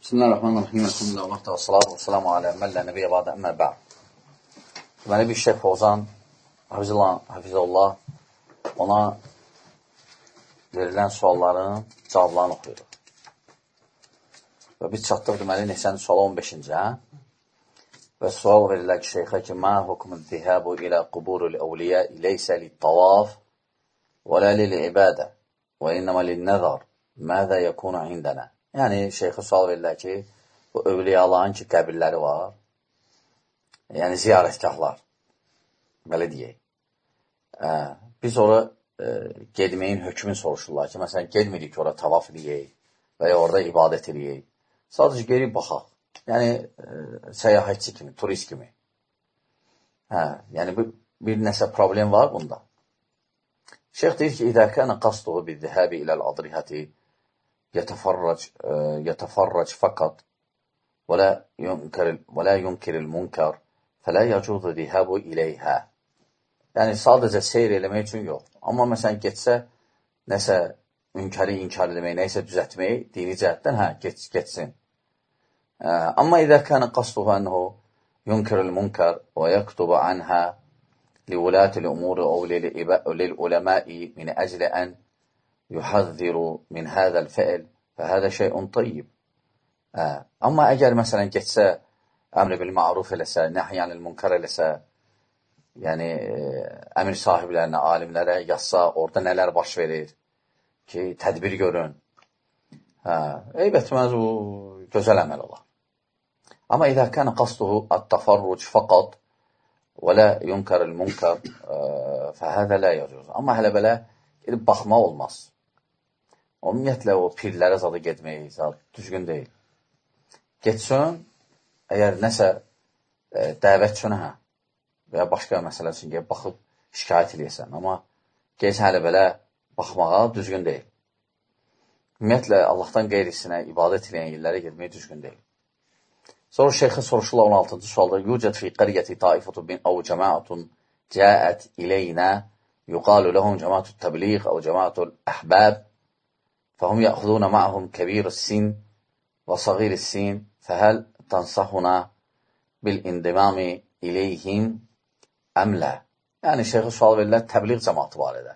Bismillahirrahmanirrahim. Elhamdülillah və salatu və selamu alə mən lə nəbiyyə bə'də əmmə bə'd. Deməli, bir Şeyx Fozan, hafizullah, ona verilən sualların cavablarını oxuyuruq. Və biz çatdıq, deməli, neçənin sualı 15-ci, Və sual verirlər ki, şeyxə ki, mə hukmul zihəbu ilə quburul əvliyə iləysə li-tavaf və lə lil-ibadə və innəmə lil-nəzar məzə yəkunu indənə. Yəni, şeyxə sual verirlər ki, bu övliyaların ki, qəbirləri var, yəni ziyarətgahlar, belə deyək. Biz ora gedməyin hökmün soruşurlar ki, məsələn, gedmirik ki, ora tavaf edəyək və ya orada ibadət edəyək. Sadəcə gerib baxaq. Yəni, səyahətçi kimi, turist kimi. Yəni, bir nəsə problem var bunda. Şeyx deyir ki, İdə kənə qasduhu bizzəhəbi iləl-adrihəti yətəfarrac fəqat və lə yunkiril munkar fələ yəcuzu zihəbu iləyhə. Yəni, sadəcə seyr eləmək üçün yox. Amma, məsələn, getsə, nəsə münkəri inkar eləmək, nəsə düzətmək, dini cəhətdən, getsin. Amma İdə kənə qasduhu ənəhu yunkiril munkar və yəktubu anhə liwulətil umuri və lil-uləməi min əclə ən yuhazziru min hədəl fəil və hədə şeyun tayyib. Amma əgər, məsələn, getsə, əmr bil ma'ruf eləsə, nəhyənil munkar eləsə, yəni, əmir sahiblərinə, alimlərə yazsa, orada nələr baş verir ki, tədbir görün. Eyb etməz, bu gözəl əməl olar. Amma İdə kənə qasduhu at-tafarruc fəqat və lə yunkaril munkar fəhədə lə yazıyoruz. Amma hələ belə baxma olmaz. Ümumiyyətlə, o pirlərə zadı getmək düzgün deyil. Getsin, əgər nəsə dəvət üçün, və ya başqa məsələ üçün baxıb şikayət edəsən. Amma gəlsə hələ belə baxmağa düzgün deyil. Ümumiyyətlə, Allahdan qeyrisinə ibadət edən yerlərə getmək düzgün deyil. Sonra şeyxə soruşurlar 16-cı sualda Yücət fi qəriyyəti taifatu bin əv cəmaatun cəət iləynə yuqalu ləhum cəmaatut təbliğ əv cəmaatul əhbəb fəhum yəxuduna ma'hum kəbir-sin və sagir-sin fəhəl tansahuna bil-indimami iləyhim əmlə. Yəni, şeyxə sual verirlər təbliğ cəmaatı barədə,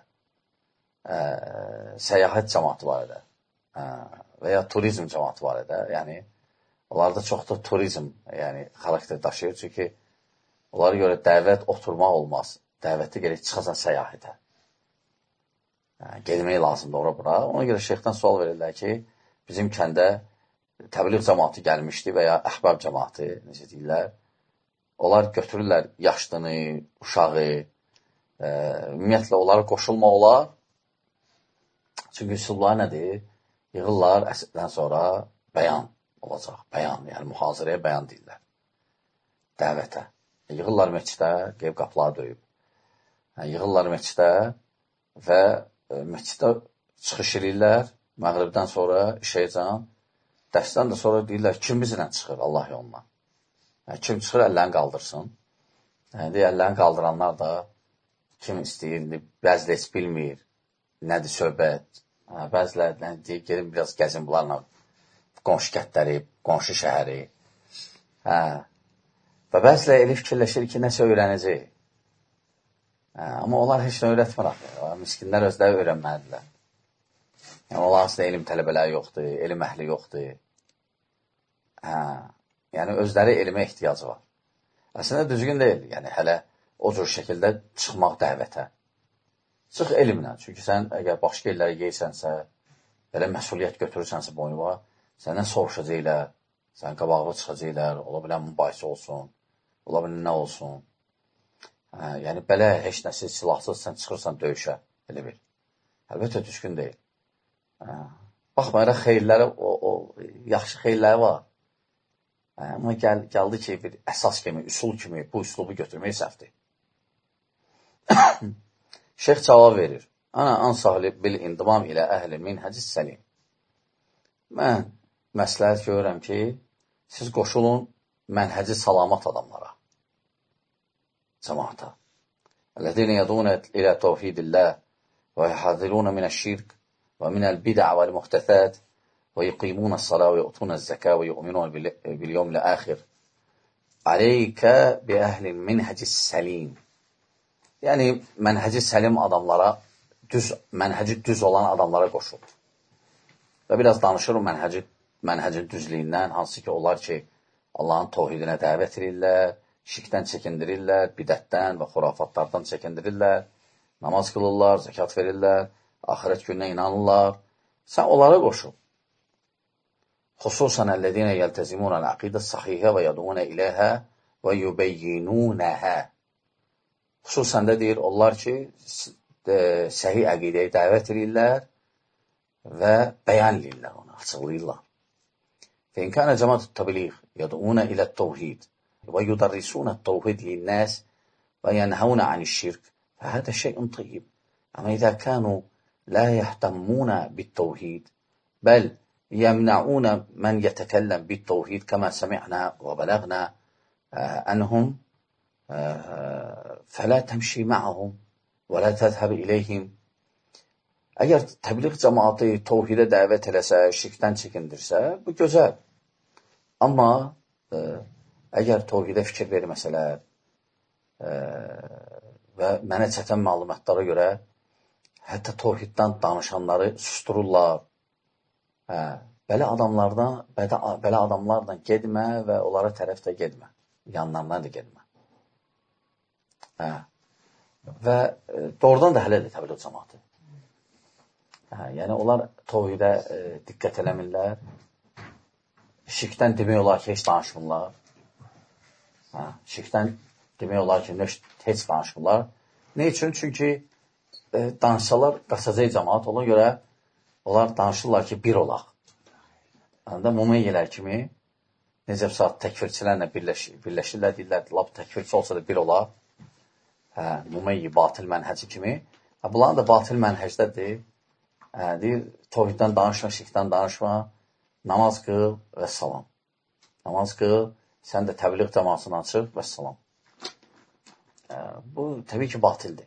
səyahət cəmaatı barədə və ya turizm cəmaatı barədə. Yəni, onlarda çox da turizm xarakter daşıyır. Çünki onlara görə dəvət oturmaq olmaz. Dəvətdə gerək çıxasan səyahətə. Gedmək lazımdır ora-bura. Ona görə şeyxdən sual verirlər ki, bizim kəndə təbliğ cəmaatı gəlmişdi və ya əhbəb cəmaatı, necə deyirlər, onlar götürürlər yaşlını, uşağı, ümumiyyətlə, onlara qoşulmaq olar. Çünki üsullar nədir? Yığırlar əsrdən sonra bəyan olacaq. Bəyan, yəni mühazirəyə bəyan deyirlər. Dəvətə. Yığırlar meçdə, qeyb qapıları döyüb. Yığırlar meçdə və meçdə çıxış edirlər, məğribdən sonra işəyəcən, dərsdən də sonra deyirlər, kim bizlə çıxır Allah yoluna? Kim çıxır, əllərini qaldırsın. Deyir, əllərini qaldıranlar da kim istəyir, bəzilə heç bilmir, nədir söhbət, bəzilə deyir, gelin biraz gəzin bunlarla, qonşu kətləri, qonşu şəhəri. Və bəzilə elə fikirləşir ki, nəsə öyrənəcək. Amma onlar heç nə öyrətmir. Miskinlər özləri öyrənməlidirlər. Yəni, onlar aslında elm tələbələri yoxdur, elm əhli yoxdur. Yəni, özləri elmə ehtiyacı var. Əslində düzgün deyil. Yəni, hələ o cür şəkildə çıxmaq dəvətə. Çıx elmlə. Çünki sən əgər başqa yerlərə yeysənsə, belə məsuliyyət götürürsənsə boynuva, səndən soruşacaqlar, sən qabağına çıxacaqlar, ola bilən mübahisə olsun, ola bilən nə olsun. Yəni, belə heç nəsi silahsız sən çıxırsan döyüşə, elə bil. Əlbəttə, düzgün deyil. Baxmayaraq xeyirləri, yaxşı xeyirləri var. Amma gəldi ki, bir əsas kimi, üsul kimi bu üslubu götürmək səhvdir. Şeyx cavab verir. Ana ansahli bil-indimam ilə əhli minhəcis səlim. Mən məsləhət görürəm ki, siz qoşulun mənhəci salamat adamlara, cəmaata. Əlləzîne yədûnə ilə təvhidilləh və yəhəzilûnə minəşşirk və minəl bid'a vəl-muhtəsət ويقيمون الصلاة ويؤتون الزكاة ويؤمنون باليوم الآخر عليك بأهل المنهج السليم. Yani mənhəci səlim adamlara, mənhəci düz olan adamlara qoşul. Və biraz danışırım mənhəcin düzlüyündən, hansı ki onlar ki Allahın tohidinə dəvət edirlər, şirkdən çəkindirirlər, bidətdən və xurafatlardan çəkindirirlər, namaz qılırlar, zəkat verirlər, axirət gününə inanırlar. Sən onlara qoşul. Xüsusən əllədinə yəltəzimunə əqidə sahihə və yadunə iləhə və yubeyyinunəhə. Xüsusən də deyir, onlar ki, səhih əqidəyə dəvət edirlər və bəyan edirlər onu, açıqlayırlar. فإن كان جماعة التبليغ يدعون إلى التوحيد ويدرسون التوحيد للناس وينهون عن الشرك فهذا شيء طيب. أما إذا كانوا لا يهتمون بالتوحيد بل يمنعون من يتكلم بالتوحيد كما سمعنا وبلغنا عنهم فلا تمشي معهم ولا تذهب إليهم. Əgər təbliğ cəmaatı tevhidə dəvət eləsə, şirkdən çəkindirsə, bu gözəl. Amma əgər tevhidə fikir verməsələr və mənə çətən məlumatlara görə hətta tevhiddən danışanları sustururlar. Belə adamlarla gedmə və onlara tərəf də gedmə. Yanlarına da gedmə. Və doğrudan da hələdir təbliğ cəmaatı. Yəni onlar tevhidə diqqət eləmirlər. Şirkdən demək olar ki, heç danışmırlar. Şirkdən demək olar ki, heç danışmırlar. Ne üçün? Çünki danışsalar qaçacaq cəmaat. Ona görə onlar danışırlar ki, bir olaq. Mumeyyələr kimi necə saat təkfirçilərlə birləşirlər, deyirlər, lab təkfirçi olsa da bir olaq. Mumeyyi batıl mənhəci kimi. Bunların da batıl mənhəcdədir. Deyir, tevhiddən danışma, şirkdən danışma, namaz qıl və salam. Namaz qıl, sən də təbliğ cəmasından çıx və salam. Bu, təbii ki, batildir.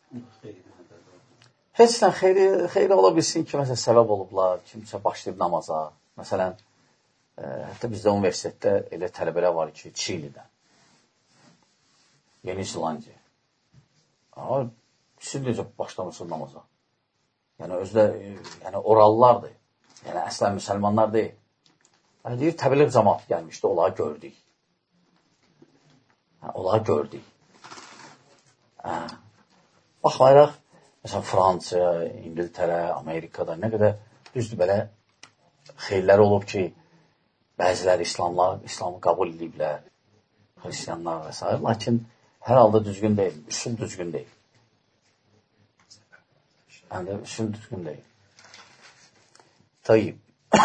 Heç sən xeyri ola bilsin ki, məsələn, səbəb olublar, kimsə başlayıb namaza. Məsələn, hətta bizdə universitetdə elə tələbələr var ki, Çilidən, Yeni Zelandiya. Siz necə başlamışsınız namaza? Yəni, özdə, orallardır. Yəni, əslən müsəlmanlar deyil. Yəni, deyir, təbliğ cəmaatı gəlmişdi, onları gördük. Onları gördük. Baxmayaraq, məsələn, Fransa, İngiltərə, Amerikada nə qədər düzdür belə xeyirlər olub ki, bəziləri İslamı qəbul ediblər, xristiyanlar və s. Lakin hər halda düzgün deyil, üsul düzgün deyil. Yəni, üsul düzgün deyil. Tayyib.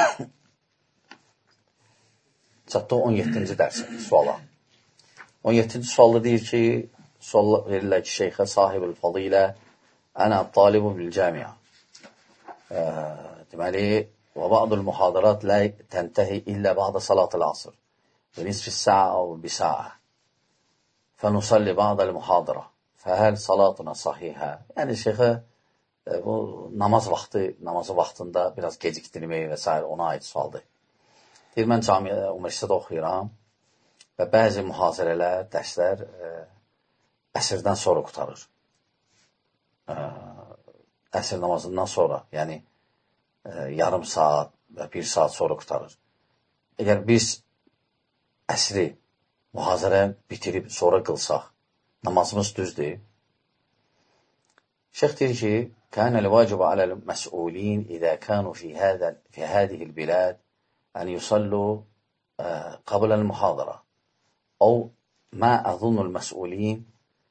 Çatdı 17-ci dərsə, suala. 17-ci sualda deyir ki, sual verirlər ki, şeyxə sahibül fadilə ənə talibu bil cəmiyə. Deməli, və ba'dul muhadarat lə təntəhi illə ba'da salatul asr. Və nisfi sə'a və bisa'a. Fənusalli ba'dal muhadara. Fəhəl salatuna sahihə. Yəni, şeyxə bu namazı vaxtında biraz gecikdirmək və s. ona aid sualdır. Deyir, mən universitetdə oxuyuram və bəzi mühazirələr, dərslər əsrdən sonra qutarır. Əsr namazından sonra, yəni yarım saat və bir saat sonra qutarır. Əgər biz əsri mühazirə bitirib sonra qılsaq, namazımız düzdür. Şeyx deyir ki, كان الواجب على المسؤولين إذا كانوا في هذه البلاد أن يصلوا قبل المحاضرة أو ما أظن المسؤولين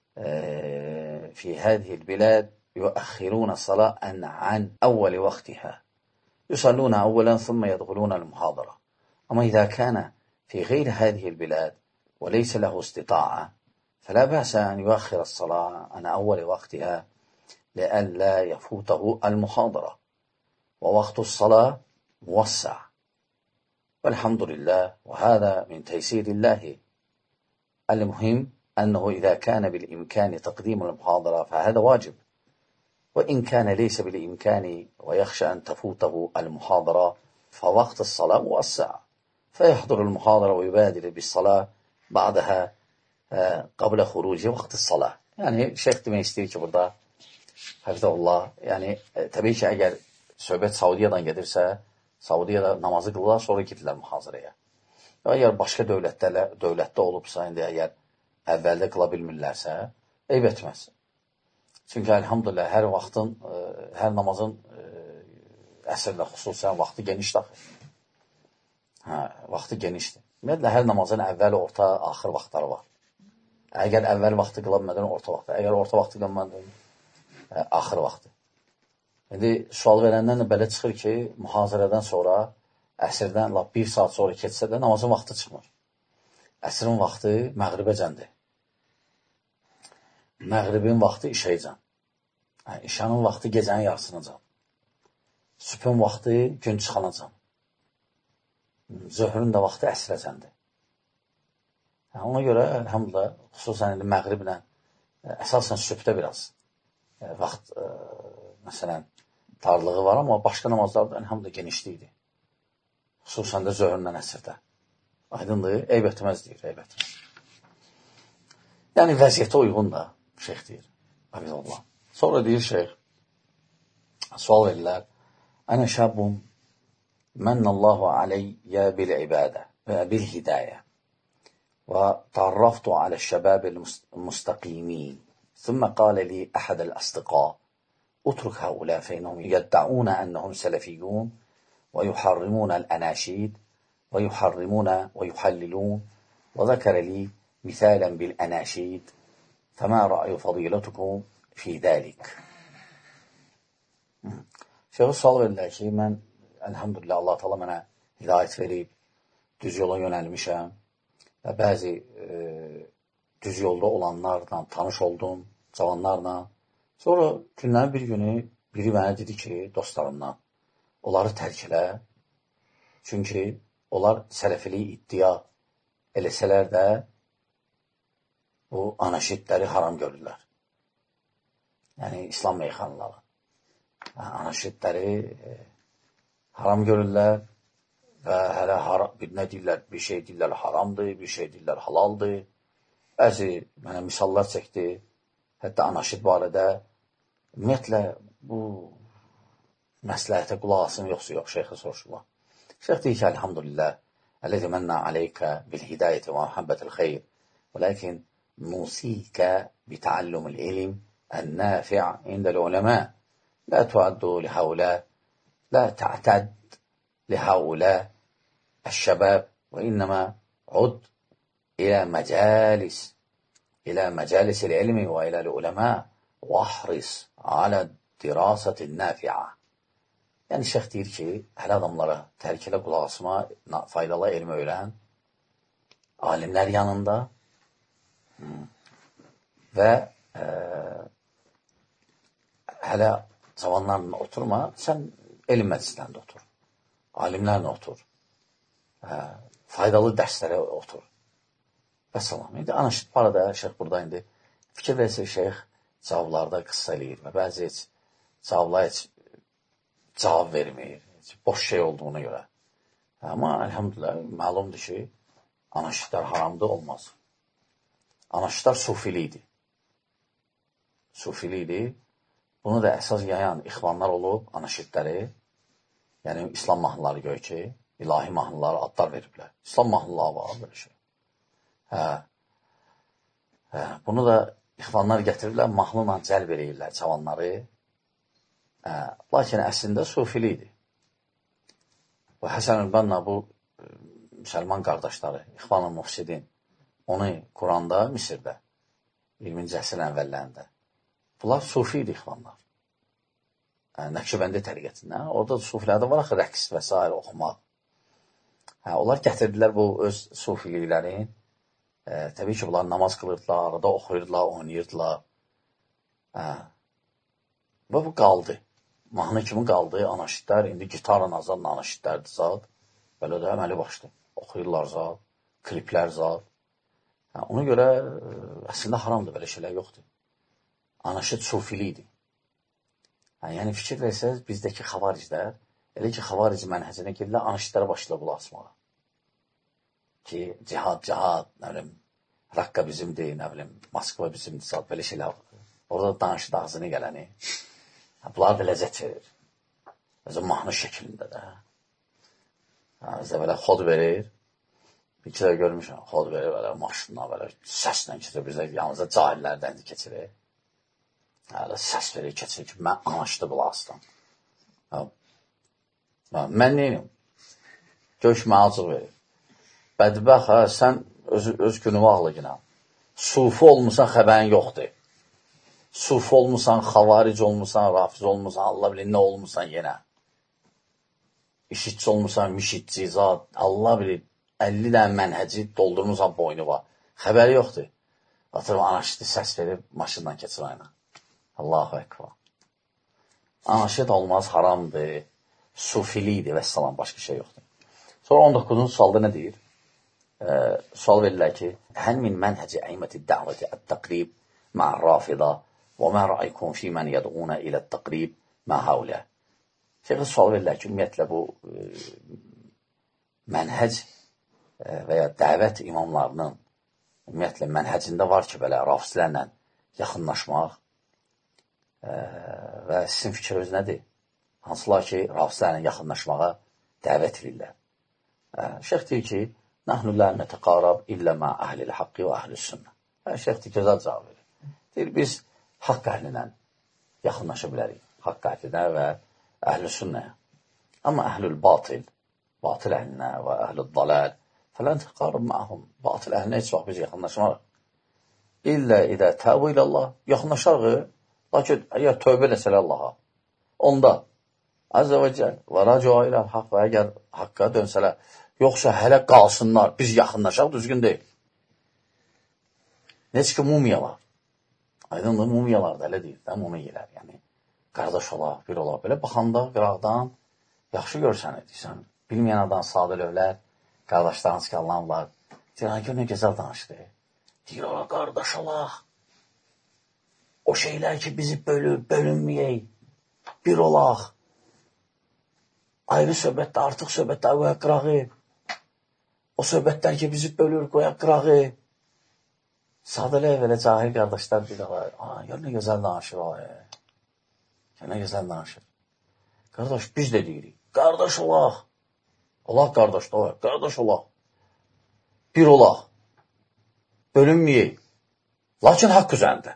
في هذه البلاد يؤخرون الصلاة عن أول وقتها يصلون أولا ثم يدخلون المحاضرة. أما إذا كان في غير هذه البلاد وليس له استطاعة فلا بأس أن يؤخر الصلاة عن أول وقتها لئلا يفوته المحاضرة ووقت الصلاة موسع والحمد لله وهذا من تيسير الله. المهم أنه إذا كان بالإمكان تقديم المحاضرة فهذا واجب، وإن كان ليس بالإمكان ويخشى أن تفوته المحاضرة فوقت الصلاة موسع فيحضر المحاضرة ويبادر بالصلاة بعدها قبل خروج وقت الصلاة. Yani şeyh demək istəyir ki, burada Həfizəllah, yəni təbii ki, əgər söhbət Saudiyadan gedirsə, Saudiyada namazı qılırlar, sonra gedirlər mühazirəyə. Və əgər başqa dövlətdə olubsa, indi əgər əvvəldə qıla bilmirlərsə, eyb etməz. Çünki elhamdülillah, hər namazın əsrlə xüsusən vaxtı genişdir. Vaxtı genişdir. Ümumiyyətlə, hər namazın əvvəl, orta, axır vaxtları var. Əgər əvvəl vaxtı qıla bilmədən orta vaxtı, əgər orta vaxtı qıla bilmədən axır vaxtı. İndi sual verəndən də belə çıxır ki, mühazirədən sonra, əsrdən 1 saat sonra keçsə də namazın vaxtı çıxmır. Əsrin vaxtı məğribəcəndir. Məğribin vaxtı işəyəcən. İşanın vaxtı gecənin yarısınacan. Sübhün vaxtı gün çıxanacan. Zöhrün də vaxtı əsrəcəndir. Ona görə, elhamdülillah, xüsusən indi məğriblə, əsasən sübhdə biraz vaxt, məsələn, tarlığı var, amma başqa namazlarda elhamdülillah genişliyidir. Xüsusən də zöhründən əsrdə. Aydındır, eyb etməz deyir, eyb etməz. Yəni, vəziyyətə uyğun da, şeyh deyir, Həfizəllah. Sonra deyir şeyh, sual verirlər, Ənə şəbun mənnəllahu aleyyə bil-ibadə və bil-hidayyə və tarraftu alə-şəbəbil müstəqimin. ثم قال لي أحد الأصدقاء اترك هؤلاء فإنهم يدعون أنهم سلفيون ويحرمون الأناشيد ويحرمون ويحللون وذكر لي مثالا بالأناشيد فما رأي فضيلتكم في ذلك. Şeyh sual verirlər ki, mən elhamdülillah Allah Teala mənə hidayət verib, düz yola yönəlmişəm və bəzi düz yolda olanlarla tanış oldum, cavanlarla. Sonra günlərin bir günü biri mənə dedi ki, dostlarımdan, onları tərk elə. Çünki onlar sələfiliyi iddia eləsələr də bu anaşidləri haram görürlər. Yəni, İslam meyxanları. Anaşidləri haram görürlər və hələ nə deyirlər, bir şey deyirlər haramdır, bir şey deyirlər halaldır. Bəzi mənə misallar çəkdi, hətta anaşid barədə. Ümumiyyətlə, bu məsləhətə qulaq asın, yoxsa yox, şeyxə soruşurlar. Şeyx deyir ki, elhamdülillah, əlləzi mənnə aleykə bil-hidayəti və muhabbətil xeyr, və ləkin nusikə bitəallumul ilim ən-nafi' indəl uləmə, lə tuaddu lihəulə, lə tə'təd lihəulə əş-şəbəb və innəmə ud إلى مجالس العلم وإلى العلماء واحرص على الدراسة النافعة. Yəni, şeyh deyir ki, hələ adamlara tərk elə qulaq asma, faydalı elmi öyrən, alimlər yanında və hələ cavanlarla oturma, sən elm məclislərində otur, alimlərlə otur, faydalı dərslərə otur. Və salam. İndi anaşid barədə şeyh burada indi fikir versə şeyh cavablarda qıssa eləyir və bəzi cavablar heç cavab vermir, boş şey olduğuna görə. Amma elhamdülillah məlumdur ki, anaşidlər haramda olmaz. Anaşidlər sufilidir. Sufilidir. Bunu da əsas yayan ixvanlar olub, anaşidləri, yəni İslam mahnıları gör ki, ilahi mahnıları adlar veriblər. İslam mahnıları var, böyle şey. Bunu da ixvanlar gətirirlər, mahnıla cəlb eləyirlər cavanları. Lakin əslində sufilidir. Və Həsən Əlbanna bu müsəlman qardaşları, İxvan-ı Mufsidin, onu Quranda, Misirdə, 20-ci əsrin əvvəllərində. Bunlar sufi idi ixvanlar. Nəqşəbəndi təriqətindən. Orada sufilərdə var axı, rəqs və s. oxumaq. Onlar gətirdilər bu öz sufiliklərin. Təbii ki, bunlar namaz qılırdılar, arada oxuyurdular, oynayırdılar. Və bu qaldı. Mahnı kimi qaldı, anaşidlər, indi gitarla azadla anaşidlərdir zad. Belə də əməli başlı. Oxuyurlar zad, kliplər zad. Ona görə əslində haramdır, belə şeylər yoxdur. Anaşid sufilidir. Yəni, fikir versəz, bizdəki xavariclər Elə ki, xavarici mənhəcinə girilər, anışitlərə başlayırlar qulaq asmağa. Ki, cihad, nə bilim, Rakka bizimdir, nə bilim, Moskva bizimdir, belə şeylər. Orada danışır ağzını gələni. Bunlar da ləzzət verir. Özü mahnı şəklində də. Bizə belə xod verir. Bir iki də görmüşəm, xod verir, belə maşınla, belə səslə keçirir. Bizə yalnızca cahillərdən keçirir. Səs verir, keçirir ki, mən anışdı qulaq asdım. Mən neyim? Göç mənə acıq verir. Bədbəx, sən öz günü ağlı günə. Sufi olmusan, xəbərin yoxdur. Sufi olmusan, xavaric olmusan, rafiz olmusan, Allah bilir, nə olmusan yenə. İşitçi olmusan, mişitçi, zat, Allah bilir, 50 dənə mənhəci doldurmuşsan boynu var. Xəbəri yoxdur. Atırım, anarşisti səs verib, maşından keçir ayına. Allahu Ekber. Anarşid olmaz, haramdır. Sufilidir və salam, başqa şey yoxdur. Sonra 19-cu sualda nə deyir? Sual verirlər ki, Həl min mənhəci əyməti dəvəti ət-təqrib mə'ə rafidə və mə rəaykum fi mən yədğuna ilə təqrib mə havlə. Şeyxə sual verirlər ki, ümumiyyətlə bu mənhəc və ya dəvət imamlarının ümumiyyətlə mənhəcində var ki, belə rafizlərlə yaxınlaşmaq və sizin fikriniz nədir? Hansılar ki, rafizlərlə yaxınlaşmağa dəvət edirlər. Şeyx deyir ki, Nəhnu lə nətəqarab illə mə əhlil haqqi və əhlil sünnə. Şeyx deyir, gözəl cavab verir. Deyir, biz haqq əhlinlə yaxınlaşa bilərik. Haqq əhlinə və əhlil sünnəyə. Amma əhlil batil əhlinə və əhlil daləl fələn təqarab məəhum. Batil əhlinə heç vaxt biz yaxınlaşmarıq. İllə idə təbu ilə Allah yaxınlaşarıq. Lakin əgər tövbə eləsələ Allaha, onda Əzə və Cəl və rəcua ilə haqq və əgər haqqa dönsələr, yoxsa hələ qalsınlar, biz yaxınlaşaq, düzgün deyil. Necə ki, mumiyalar. Aydındır, mumiyalar da elə deyil, də mumiyələr. Yəni, qardaş olar, bir olar. Belə baxanda qıraqdan yaxşı görsən edirsən. Bilməyən adam sadə lövlər, qardaşlarınız ki, Allah'ın var. Deyir, gör nə gözəl danışdı. Deyir, ola qardaş olaq. O şeylər ki, bizi bölür, bölünməyək. Bir olaq. Ayrı söhbətdə, artıq söhbətdə qoyaq qırağı. O söhbətlər ki, bizi bölür, qoyaq qırağı. Sadələ belə cahil qardaşlar bir daha, gör nə gözəl danışır, gör nə gözəl danışır. Qardaş, biz də deyirik, qardaş olaq. Olaq qardaş, qardaş olaq. Bir olaq. Bölünməyək. Lakin haqq üzərində.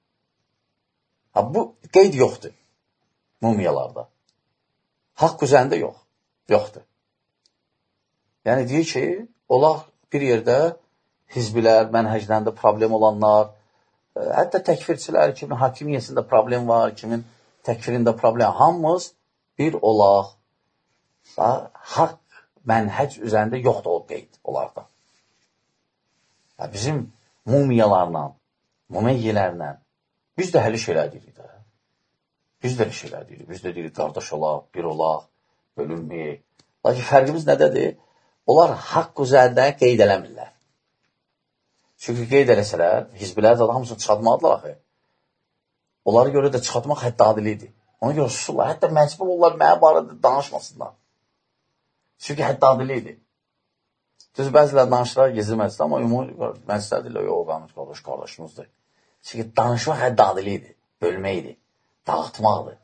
Bu qeyd yoxdur mumiyalarda. Haqq üzərində yoxdur. Yəni deyir ki, olaq bir yerdə hizbilər, mənhəclərində problem olanlar, hətta təkfirçilər, kimin hakimiyyəsində problem var, kimin təkfirində problem, hamımız bir olaq. Haqq mənhəc üzərində yoxdur o qeyd onlarda. Bizim mumiyalarla, mumeyyilərlə biz də həli şeylər deyirik də. Biz də şeylər deyirik. Biz də deyirik, qardaş olaq, bir olaq, bölünməyək. Lakin fərqimiz nədədir? Onlar haqq üzərində qeyd eləmirlər. Çünki qeyd eləsələr, hizbilər zaten hamısını çıxartmadılar axı. Onları görə də çıxartmaq hətta adilidir. Ona görə susurlar. Hətta məcbur onlar mənə barədə danışmasınlar. Çünki hətta adilidir. Düz bəzilər danışırlar gizli məclisdə, amma ümumi məclislər deyirlər, yox, qardaşımızdır. Çünki danışmaq hətta adilidir, bölməkdir. Dağıtmaqdır.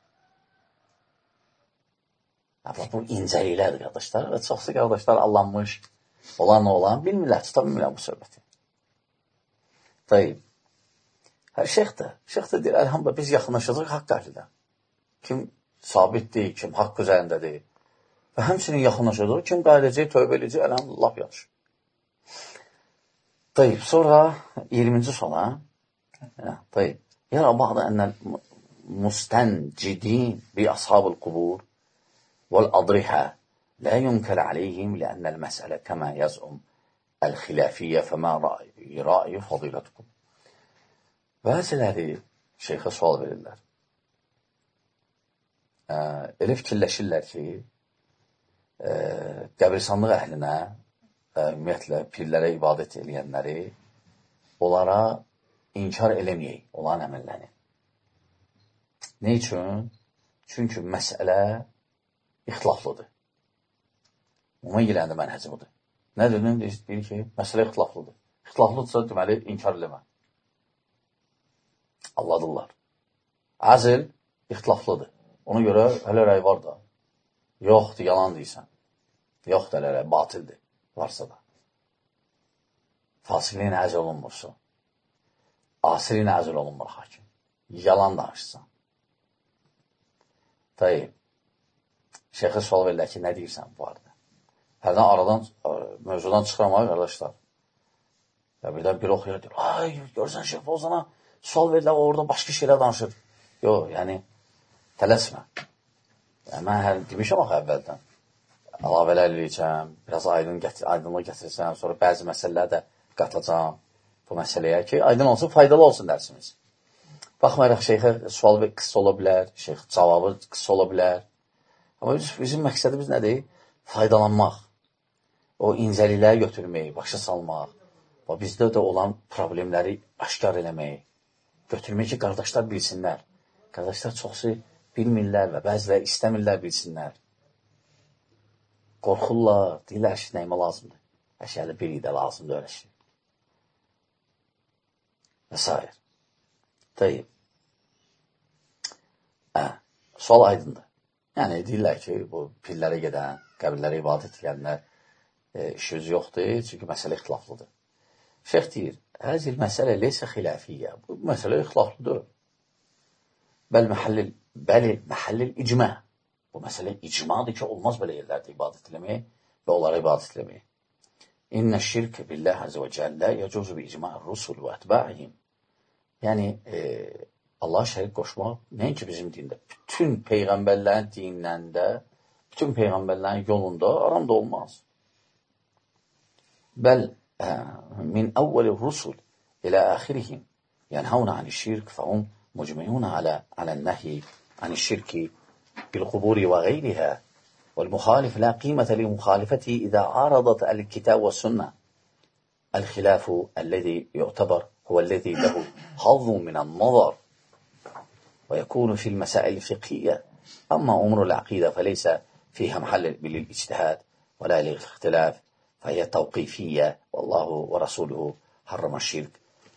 Bu incəliklərdir, qardaşlar. Və çoxsu qardaşlar allanmış, olan, bilmirlər, tuta bilmirlər bu söhbəti. Tayyib. Şeyx də deyir, əlhamdülillah, biz yaxınlaşacaq haqq əhlidə. Kim sabitdir, kim haqq üzərindədir. Və həmçinin yaxınlaşacaq, kim qayıdacaq, tövbə edəcək, əlhamdülillah, laf yaxşı. Tayyib, sonra 20-ci sona. Tayyib. Yərə baxda ənəl مستنجدين بأصحاب القبور والأضرحة لا ينكر عليهم لأن المسألة كما يزعم الخلافية فما رأي فضيلتكم. Bəziləri şeyxə sual verirlər. Elə fikirləşirlər ki, qəbristanlıq əhlinə, ümumiyyətlə pirlərə ibadət edənləri onlara inkar eləməyək, onların əməllərini. Ne üçün? Çünki məsələ ixtilaflıdır. Umuma giləndə mənhəci budur. Nədir? Deyir ki, məsələ ixtilaflıdır. İxtilaflıdırsa, deməli, inkar eləmə. Anladırlar. Əzl ixtilaflıdır. Ona görə hələ rəy var da. Yoxdur, yalan deyirsən. Yoxdur, hələ rəy, batildir. Varsa da. Fasiqliyin əzl olunmursa. Asiliyin əzl olunmur hakim. Yalan danışsan. Tayyib. Şeyxə sual verirlər ki, nə deyirsən bu arada? Hərdən aradan, mövzudan çıxıram ay, qardaşlar. Ya birdən biri oxuyur, deyir, ay, görürsən Şeyx Fozana sual verirlər, orada başqa şeylər danışır. Yox, yəni, tələsmə. Yəni, mən demişəm axı əvvəldən. Əlavələr eləyəcəm, biraz aydınlıq gətirsəm, sonra bəzi məsələlər də qatacam bu məsələyə ki, aydın olsun, faydalı olsun dərsimiz. Baxmayaraq, Şeyxə sual qısa ola bilər, Şeyx cavabı qısa ola bilər. Amma bizim məqsədimiz nədir? Faydalanmaq. O incəlikləri götürmək, başa salmaq. Və bizdə də olan problemləri aşkar eləmək. Götürmək ki, qardaşlar bilsinlər. Qardaşlar çoxsu bilmirlər və bəziləri istəmirlər bilsinlər. Qorxurlar, deyirlər ki, nəyimə lazımdır. Əşyəli bir idə lazımdır öyle şey. Və s. Deyib. Sual aydındır. Yəni, deyirlər ki, bu pillərə gedən, qəbirlərə ibadət edənlər işimiz yoxdur, çünki məsələ ixtilaflıdır. Şeyx deyir, həzil məsələ leysə xilafiyyə. Bu məsələ ixtilaflıdır. Bəli, məhəllil icmə. Bu məsələ icmadır ki, olmaz belə yerlərdə ibadət eləmək və onlara ibadət eləmək. İnnə şirk billah əzə və cəllə yəcuzu bi icma'ir rusul və ətba'ihim. Yəni, Allah şərik qoşmaq nəinki bizim dində, bütün peyğəmbərlərin dinlərində, bütün peyğəmbərlərin yolunda aramda olmaz. Bəl min əvvəli rusul ilə əxirihim yənhavna anişşirk fəhum mucmiyuna alən nəhi anişşirki bilquburi və qeyrihə والمخالف لا قيمة لمخالفته إذا عارضت الكتاب والسنة. الخلاف الذي يعتبر هو الذي له حظ من النظر ويكون في المسائل الفقهية. أما أمور العقيدة فليس فيها محل للاجتهاد ولا للاختلاف، فهي توقيفية. والله ورسوله حرم الشرك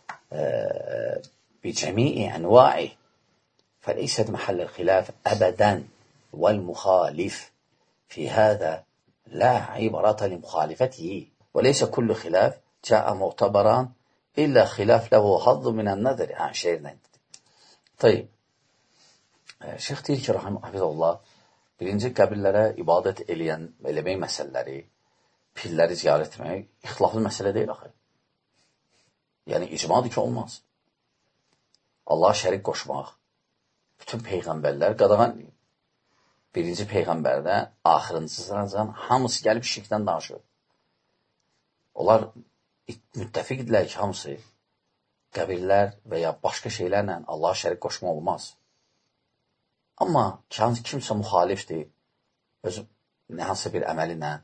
بجميع أنواعه، فليست محل الخلاف أبدا. والمخالف في هذا لا عبرة لمخالفته، وليس كل خلاف جاء معتبرا إلا خلاف له حظ من النظر. شeirlə. Tayyib. Şeyx deyir ki, hafizallah, birinci qəbirlərə ibadət eləmək məsələləri, pilləri ziyarət etmək, ixtilaflı məsələ deyil axı. Yəni, icmadır ki, olmaz. Allah şərik qoşmaq, bütün peyğəmbərlər qadağan deyil. Birinci peyğəmbərdən, axırıncısından hamısı gəlib şirkdən danışır. Onlar müttəfiqdirlər ki, hamısı qəbirlər və ya başqa şeylərlə Allaha şərik qoşma olmaz. Amma kimsə müxalifdir, öz hansı bir əməli ilə,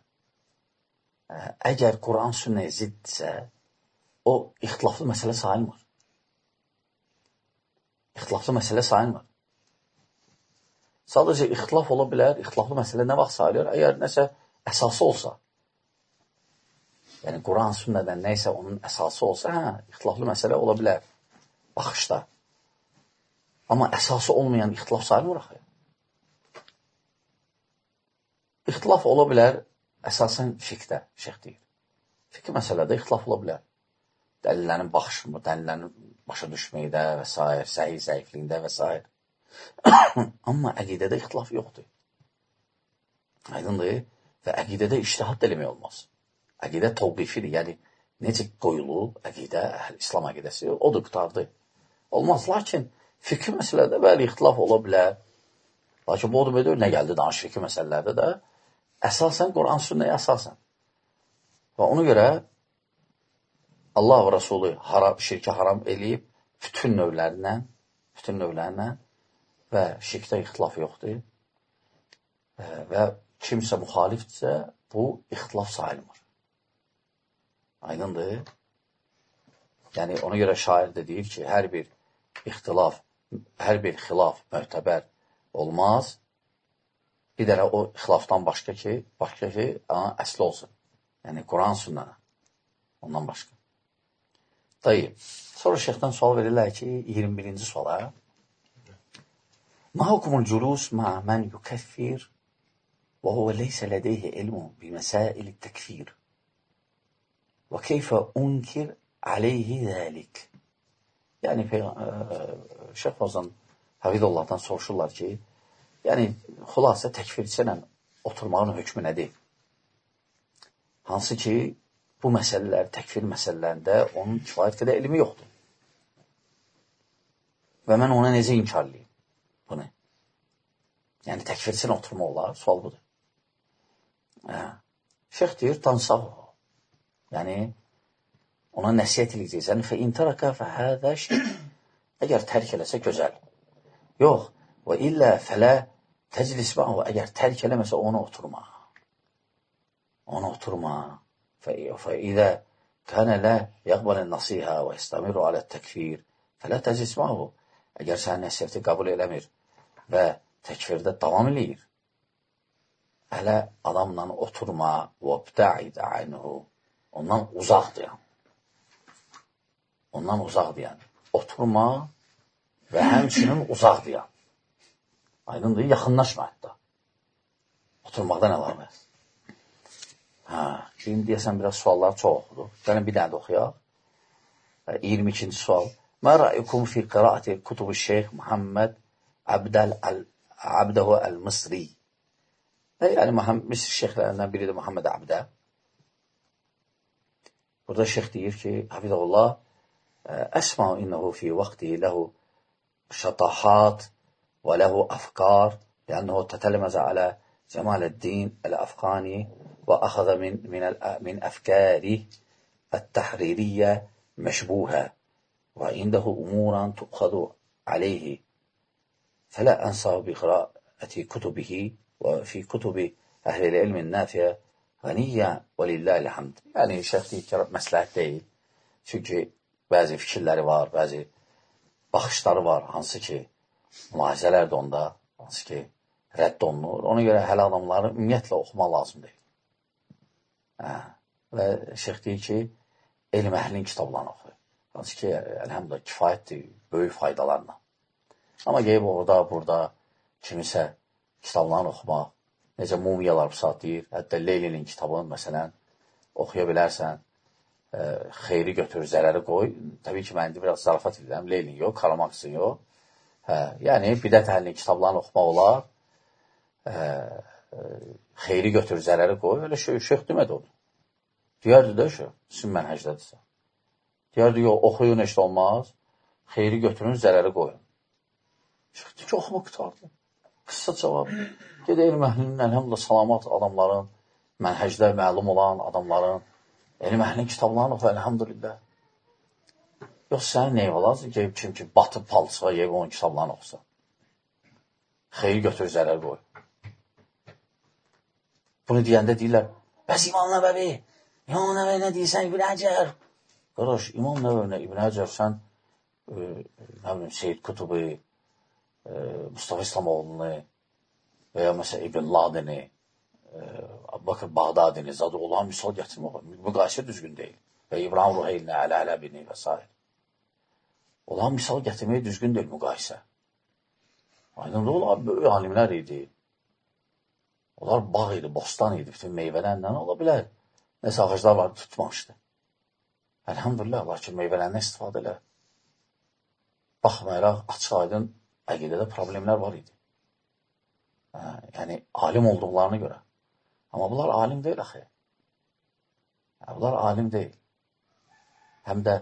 əgər Quran sünnəyə ziddirsə, o ixtilaflı məsələ sayılmır. İxtilaflı məsələ sayılmır. Sadəcə ixtilaf ola bilər, ixtilaflı məsələ nə vaxt sayılır? Əgər nəsə əsası olsa, yəni Quran sünnədən nəysə onun əsası olsa, ixtilaflı məsələ ola bilər baxışda. Amma əsası olmayan ixtilaf sayılmır axı. İxtilaf ola bilər əsasən fiqdə, şeyx deyir. Fiqh məsələdə ixtilaf ola bilər. Dəlillərin baxışında, dəlillərin başa düşməkdə və s. Səhih, zəifliyində və s. Amma əqidədə ixtilaf yoxdur. Aydındır. Və əqidədə ictihad eləmək olmaz. Əqidə təvqifidir. Yəni, necə qoyulub əqidə, İslam əqidəsi, odur, qutardı. Olmaz. Lakin, fikri məsələdə bəli, ixtilaf ola bilər. Lakin, bu odur, nə gəldi danış fikri məsələlərdə də, əsasən, Quran sünnəyə əsasən. Və ona görə, Allah və Rasulü şirkə haram eləyib, bütün növlərindən və şirkdə ixtilaf yoxdur. Və kimsə müxalifdirsə, bu ixtilaf sayılmır. Aydındır. Yəni, ona görə şair də deyir ki, hər bir xilaf möhtəbər olmaz, Bir dərə o ixtilafdan başqa ki, əsli olsun. Yəni, Quran sünnənə. Ondan başqa. Dayı, sonra şeyxdən sual verirlər ki, 21-ci suala. Ma hukumul culus ma men yukeffir və huvə leysə lədeyhi ilmu biməsail təkfir və keyfə unkir aleyhi zəlik. Yəni, Şeyx Fazlan Hafidullah'dan soruşurlar ki, yəni, xülasə təkfirçi ilə oturmağın hökmü nədir? Hansı ki, bu məsələlər, təkfir məsələlərində onun kifayət qədər elmi yoxdur. Və mən ona necə inkarlayayım bunu? Yəni, təkfirçi ilə oturma olar, sual budur. Şeyx deyir, dansaq o. Yəni, ona nəsiyyət edəcəksən, fə intaraka fə hədə şey. Əgər tərk eləsə, gözəl. Yox, və illə fələ təclis məhu, əgər tərk eləməsə, ona oturma. Ona oturma. فإذا كان لا يقبل النصيحة ويستمر على التكفير فلا تجلس معه. Əgər sən nəsiyyəti qəbul eləmir və təkfirdə davam eləyir, hələ adamla oturma وَبْتَعِدَ عَنْهُ. Ondan uzaq deyən. Ondan uzaq deyən. Oturma və həmçinin uzaq deyən. Aydındır, yaxınlaşma hətta. Oturmaqdan əlavə. Şimdi deyəsən, biraz suallar çox oxudu. Gəlin bir dənə də oxuyaq. 22-ci sual. Mə rəyikum fi qiraati kutubu Şeyx Muhammed Abdəhu Əl-Misri. Yəni, Misr şeyxlərindən biridir Muhammed Abdə. Burada şeyx deyir ki, Hafizullah, əsma'u innəhu fi vaxtihi ləhu şatahat və ləhu afkar, lənnəhu tətələməzə alə Cemaləddin Əl-Afqani وأخذ من أفكاره التحريرية مشبوهة وعنده أمورا تؤخذ عليه فلا أنصى بقراءة كتبه وفي كتب أهل العلم النافع غنية ولله الحمد. Yani şeyh deyir ki, məsləhət deyil. Çünki bəzi fikirləri var, bəzi baxışları var, hansı ki, mülahizələr də onda, hansı ki, rədd olunur. Ona görə hələ adamları ümumiyyətlə oxumaq lazım deyil. Və şeyx deyir ki, elm əhlinin kitablarını oxuyur. Hansı ki, əlhəmdülillah, kifayətdir, böyük faydalarla. Amma qeyb orada, burada kimisə kitablarını oxumaq, necə mumiyalar bu saat deyir, hətta Leylinin kitabını, məsələn, oxuya bilərsən, xeyri götür, zərəri qoy. Təbii ki, mən biraz zarafat edirəm, Leylin yox, Karamaxsın yox. Yəni, bidət əhlinin kitablarını oxumaq olar, xeyri götür, zərəri qoy. Öyle şeyx demədi onu. Deyərdi də şeyx, sizin mənhəcdədirsə. Deyərdi, yox, oxuyun, heç olmaz, xeyri götürün, zərəri qoyun. Şeyx deyir ki, oxumaq qutardı. Qısa cavab. Gedə elm əhlinin, əlhəmdülillah, salamat adamların, mənhəcdə məlum olan adamların, elm əhlinin kitablarını oxu, əlhəmdülillah. Yox, sənin neyv olazdır, geyib kim ki, batıb palçığa, geyib onun kitablarını oxusa. Xeyri götür, zərəri qoy. Bunu deyəndə deyirlər, bəs İmam Nəvəvi, İmam Nəvəvi nə deyirsən, İbn Həcər? Qardaş, İmam Nəvəvi, İbn Həcər, sən, nə bilim, Seyyid Kutubu, Mustafa İslamoğlu'nu və ya məsələn İbn Ladini, Bakır Bağdadini, zadı olan misal gətirmək, müqayisə düzgün deyil. Və İbrahim Ruheyni, Əl-Ələbini və s. Olan misal gətirmək düzgün deyil, müqayisə. Aydınlığı onlar böyük alimlər idi. Onlar bağ idi, bostan idi, bütün meyvələrindən ola bilər. Nəsə ağaclar var, tutmamışdı. Əlhamdülillah, lakin meyvələrindən istifadə elə. Baxmayaraq, açıq aydın əqidədə problemlər var idi. Yəni, alim olduqlarına görə. Amma bunlar alim deyil, axı. Bunlar alim deyil. Həm də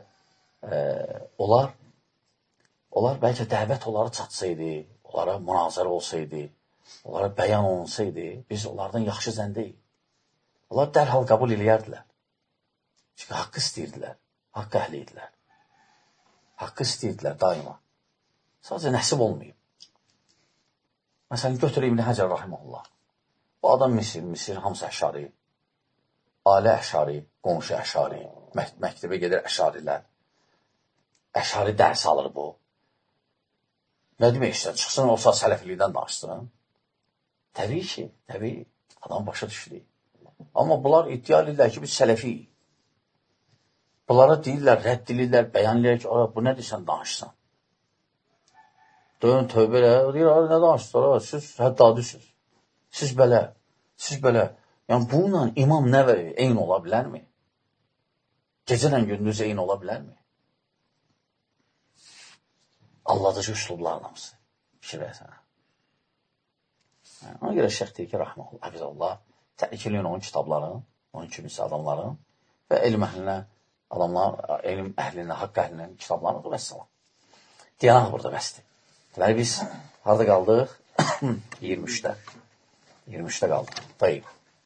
onlar bəlkə dəvət onları çatsaydı, onlara münazərə olsaydı, onlara bəyan olunsaydı, biz onlardan yaxşı zəndəyik. Onlar dərhal qəbul eləyərdilər. Çünki haqqı istəyirdilər, haqqı əhli idilər. Haqqı istəyirdilər daima. Sadəcə nəsib olmayıb. Məsələn, götür İbn Həcər Rahiməhullah. Bu adam Misir, hamısı əşari. Ailə əşari, qonşu əşari, məktəbə gedir əşarilər. Əşari dərs alır bu. Nə demək istəyir? Çıxsın olsa sələfilikdən danışsın. Təbii ki, təbii. Adam başa düşdü. Amma bunlar iddia edirlər ki, biz sələfiyik. Bunlara deyirlər, rədd edirlər, bəyan edirlər ki, bu nədir sən danışsan? Dönün tövbə elə, deyir, nə danışsınlar? Siz həddadisiniz. Siz belə. Yəni, bununla imam Nəvəvi eyni ola bilərmi? Gecələ gündüz eyni ola bilərmi? Alladıcı üslublarla mısın? Fikir versənə. Ona görə Şeyx deyir ki, Rəhməllah, Həfizəllah, təhlikləyin onun kitabların, onun kimisi adamların və elm əhlinə, elm əhlinə, haqq əhlinin kitablarını və səlam. Deyənək burada bəsdir. Deməli, biz harada qaldıq? 23-də. 23-də qaldıq. Tayyib.